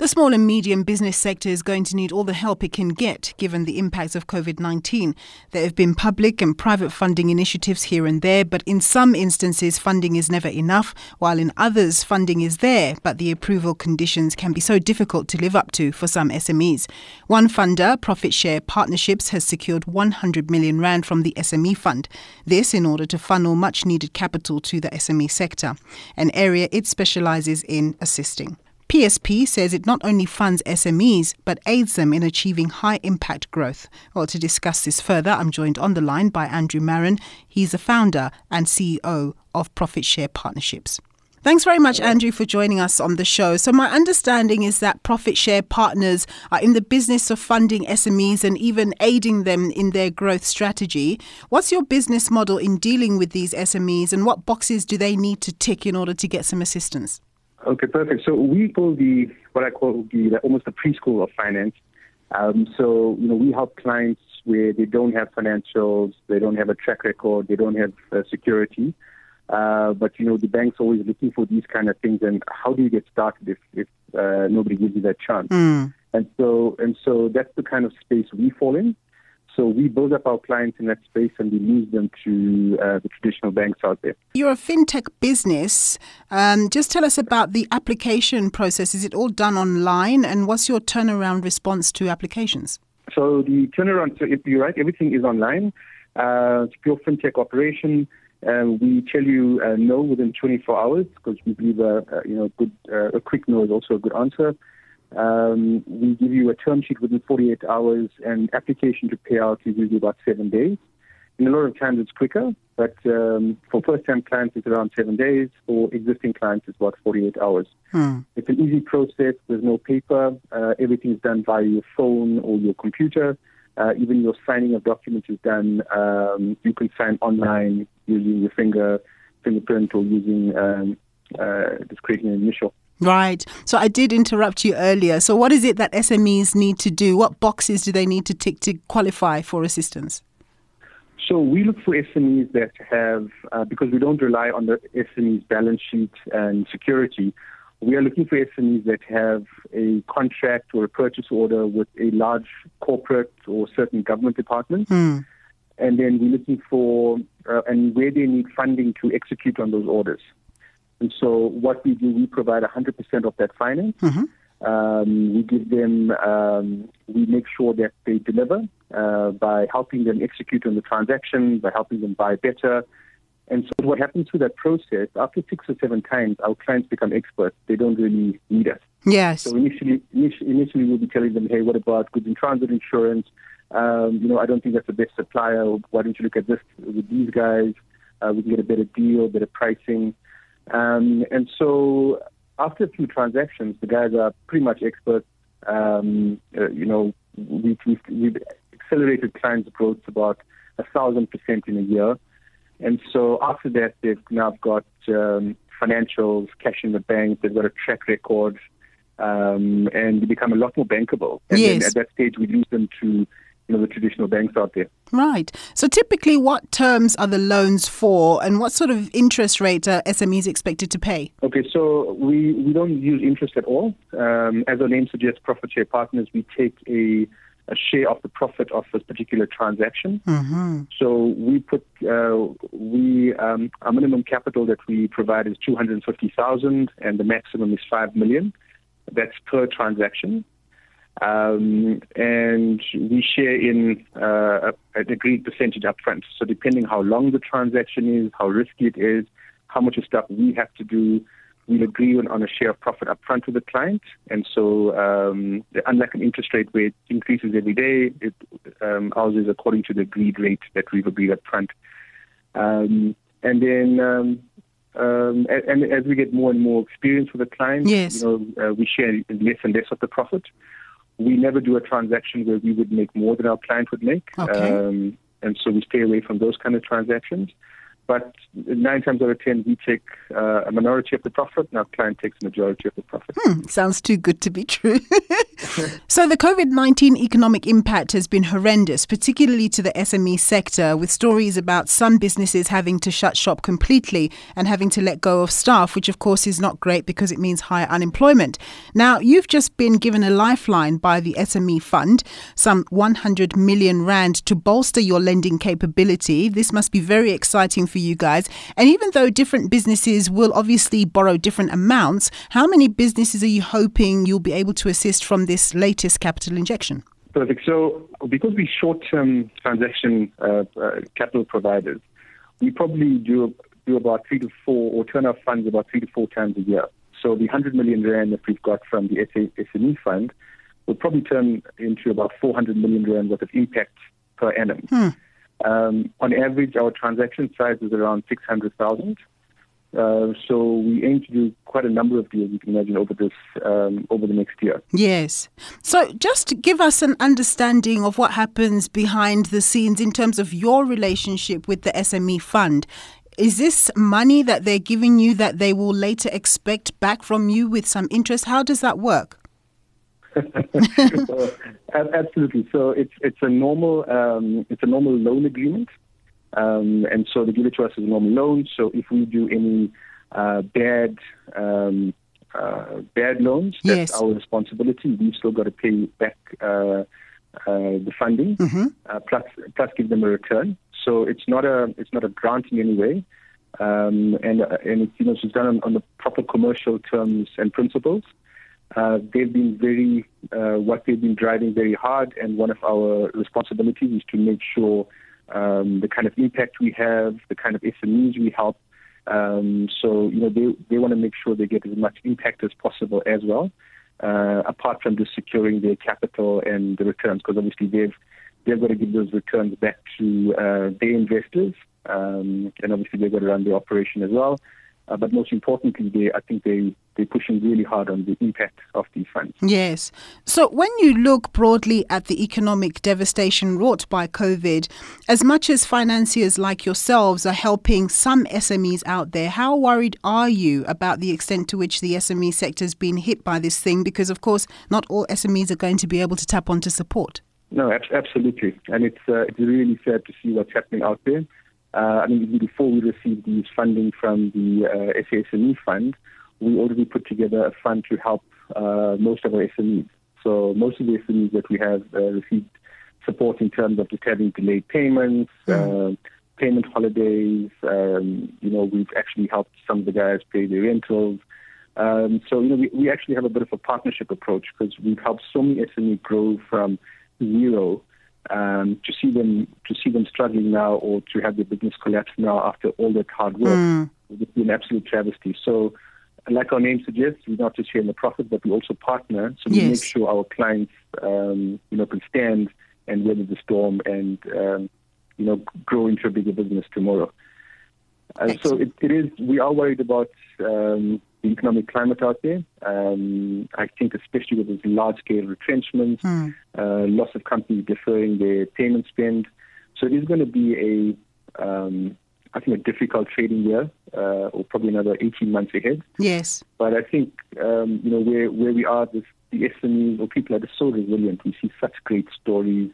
The small and medium business sector is going to need all the help it can get given the impacts of COVID-19. There have been public and private funding initiatives here and there, but in some instances funding is never enough, while in others funding is there, but the approval conditions can be so difficult to live up to for some SMEs. One funder, Profit Share Partnerships, has secured 100 million rand from the SME Fund. This in order to funnel much needed capital to the SME sector, an area it specialises in assisting. PSP says it not only funds SMEs, but aids them in achieving high-impact growth. Well, to discuss this further, I'm joined on the line by Andrew Marin. He's the founder and CEO of Profit Share Partnerships. Thanks very much, Andrew, for joining us on the show. So my understanding is that Profit Share Partners are in the business of funding SMEs and even aiding them in their growth strategy. What's your business model in dealing with these SMEs, and what boxes do they need to tick in order to get some assistance? Okay, perfect. So we call what I call almost the preschool of finance. We help clients where they don't have financials, they don't have a track record, they don't have security. But the bank's always looking for these kind of things. And how do you get started if nobody gives you that chance? And so that's the kind of space we fall in. So we build up our clients in that space and we lose them to the traditional banks out there. You're a fintech business. Just tell us about the application process. Is it all done online? And what's your turnaround response to applications? So the turnaround, so if you're right, everything is online. It's a pure fintech operation. We tell you no within 24 hours because we believe a quick no is also a good answer. We give you a term sheet within 48 hours, and application to pay out is usually about 7 days. In a lot of times it's quicker, but for first-time clients it's around 7 days. For existing clients it's about 48 hours. It's an easy process. There's no paper. Everything is done via your phone or your computer. Even your signing of documents is done. You can sign online using your fingerprint or using just creating an initial. Right. So I did interrupt you earlier. So what is it that SMEs need to do? What boxes do they need to tick to qualify for assistance? So we look for SMEs that have, because we don't rely on the SME's balance sheet and security, we are looking for SMEs that have a contract or a purchase order with a large corporate or certain government department. And then we're looking for, and where they need funding to execute on those orders. And so what we do, we provide 100% of that finance. We give them, we make sure that they deliver by helping them execute on the transaction, by helping them buy better. And so what happens through that process, after 6 or 7 times, our clients become experts. They don't really need us. Yes. So initially we'll be telling them, hey, what about goods in transit insurance? I don't think that's the best supplier. Why don't you look at this with these guys? We can get a better deal, better pricing. And so after a few transactions, the guys are pretty much experts. We've accelerated clients' growth about 1,000% in a year. And so after that, they've now got financials, cash in the bank, they've got a track record, and they become a lot more bankable. And then at that stage, we lose them to the traditional banks out there. Right. So typically, what terms are the loans for, and what sort of interest rate are SMEs expected to pay? Okay, so we don't use interest at all. As our name suggests, Profit Share Partners, we take a share of the profit of this particular transaction. So we put our minimum capital that we provide is 250,000, and the maximum is 5 million. That's per transaction. And we share in an agreed percentage upfront. So depending how long the transaction is, how risky it is, how much of stuff we have to do, we'll agree on a share of profit upfront with the client. And so unlike an interest rate where it increases every day, ours is according to the agreed rate that we've agreed upfront. And then and as we get more and more experience with the client, we share less and less of the profit. We never do a transaction where we would make more than our client would make. And so we stay away from those kind of transactions. But 9 times out of 10, we take a minority of the profit, and our client takes a majority of the profit. Sounds too good to be true. So the COVID-19 economic impact has been horrendous, particularly to the SME sector, with stories about some businesses having to shut shop completely and having to let go of staff, which of course is not great because it means higher unemployment. Now, you've just been given a lifeline by the SME Fund, some 100 million rand to bolster your lending capability. This must be very exciting for you guys. And even though different businesses will obviously borrow different amounts, how many businesses are you hoping you'll be able to assist from this latest capital injection? Perfect. So because we short-term transaction capital providers, we probably do about 3 to 4 or turn our funds about 3 to 4 times a year. So the 100 million rand that we've got from the SME Fund will probably turn into about 400 million rand worth of impact per annum. On average, our transaction size is around 600,000. So we aim to do quite a number of deals, you can imagine, over the next year. Yes. So just give us an understanding of what happens behind the scenes in terms of your relationship with the SME Fund. Is this money that they're giving you that they will later expect back from you with some interest? How does that work? Absolutely. So it's a normal loan agreement, and so they give it to us as a normal loan. So if we do any bad loans, that's our responsibility. We've still got to pay back the funding, plus give them a return. So it's not a grant in any way, and it's it's done on the proper commercial terms and principles. They've been what they've been driving very hard, and one of our responsibilities is to make sure the kind of impact we have, the kind of SMEs we help. So they want to make sure they get as much impact as possible as well, apart from just securing their capital and the returns, because obviously they've got to give those returns back to their investors, and obviously they've got to run the operation as well. But most importantly, I think they're pushing really hard on the impact of these funds. Yes. So when you look broadly at the economic devastation wrought by COVID, as much as financiers like yourselves are helping some SMEs out there, how worried are you about the extent to which the SME sector has been hit by this thing? Because, of course, not all SMEs are going to be able to tap onto support. No, absolutely. And it's really sad to see what's happening out there. Before we received these funding from the SME Fund, we already put together a fund to help most of our SMEs. So most of the SMEs that we have received support in terms of just having delayed payments, payment holidays. We've actually helped some of the guys pay their rentals. We actually have a bit of a partnership approach, because we've helped so many SMEs grow from zero. To see them struggling now, or to have their business collapse now after all that hard work, would be an absolute travesty. So, like our name suggests, we not just share in the profit, but we also partner. So we make sure our clients, can stand and weather the storm and grow into a bigger business tomorrow. So it is. We are worried about the economic climate out there. I think especially with these large-scale retrenchments, lots of companies deferring their payment spend. So it is going to be a difficult trading year, or probably another 18 months ahead. Yes. But I think, where we are, the SMEs or people are just so resilient. We see such great stories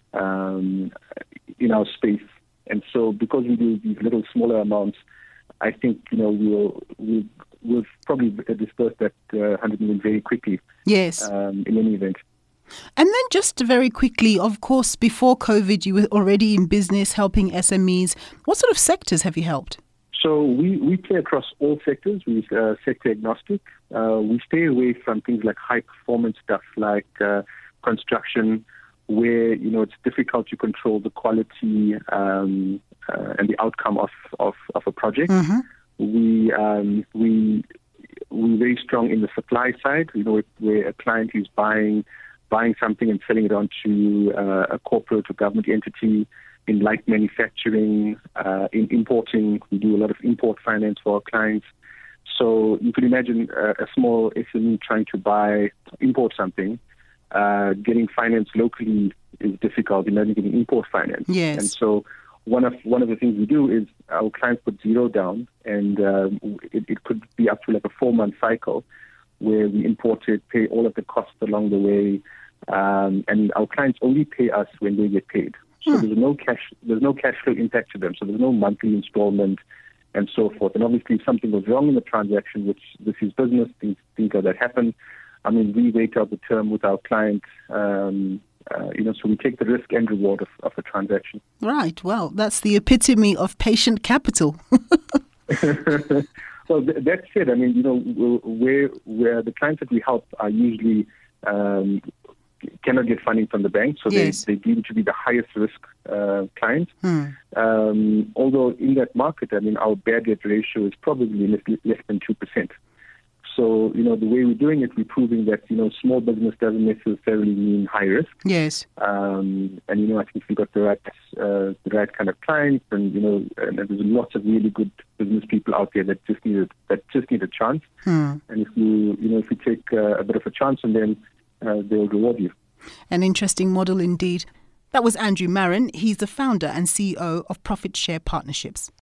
in our space. And so because we do these little smaller amounts, I think, we'll probably disperse that 100 million very quickly. Yes. In any event. And then just very quickly, of course, before COVID, you were already in business helping SMEs. What sort of sectors have you helped? So we play across all sectors. We're sector agnostic. We stay away from things like high performance stuff like construction, where it's difficult to control the quality and the outcome of a project. We're very strong in the supply side. Where a client is buying something and selling it on to a corporate or government entity. In light manufacturing, in importing, we do a lot of import finance for our clients. So you can imagine a small SME trying to import something. Getting finance locally is difficult. Imagine getting import finance. Yes. And so one of the things we do is our clients put zero down, and it could be up to like a 4-month cycle where we import it, pay all of the costs along the way, and our clients only pay us when they get paid. So there's no cash flow impact to them. So there's no monthly installment and so forth. And obviously, if something goes wrong in the transaction, which this is business, things like that happen. I mean, we wait out the term with our client. So we take the risk and reward of the transaction. Right. Well, that's the epitome of patient capital. So that said, I mean, where the clients that we help are usually cannot get funding from the bank, so yes. they deem to be the highest risk clients. Although in that market, I mean, our bad debt ratio is probably less than 2%. So, the way we're doing it, we're proving that, small business doesn't necessarily mean high risk. Yes. And, I think if we've got the right kind of clients, and, and there's lots of really good business people out there that just need a chance. And if you take a bit of a chance on them, they'll reward you. An interesting model indeed. That was Andrew Marron. He's the founder and CEO of Profit Share Partnerships.